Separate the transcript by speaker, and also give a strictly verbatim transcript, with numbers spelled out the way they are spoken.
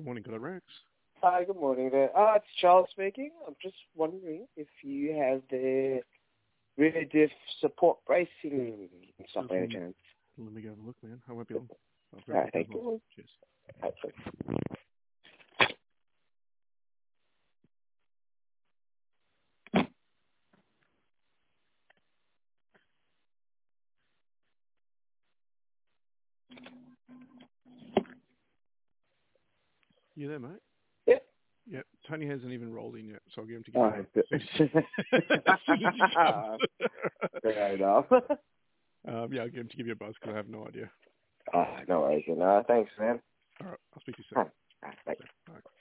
Speaker 1: Good morning, Good Rex.
Speaker 2: Hi, good morning there. Uh, it's Charles speaking. I'm just wondering if you have the rear diff support bracing stuff by any chance.
Speaker 1: Let me go have a look, man. I won't be long.
Speaker 2: All right, thank you.
Speaker 1: Cheers.
Speaker 2: Absolutely.
Speaker 1: You there, mate?
Speaker 2: Yep.
Speaker 1: Yep. Tony hasn't even rolled in yet, so I'll get him to give
Speaker 2: Oh,
Speaker 1: you a
Speaker 2: fair enough.
Speaker 1: um, yeah, I'll get him to give you a buzz because I have no idea.
Speaker 2: Oh, no worries. No, thanks, man.
Speaker 1: All right. I'll speak to you soon.
Speaker 2: All right. All right, thanks.
Speaker 1: All right.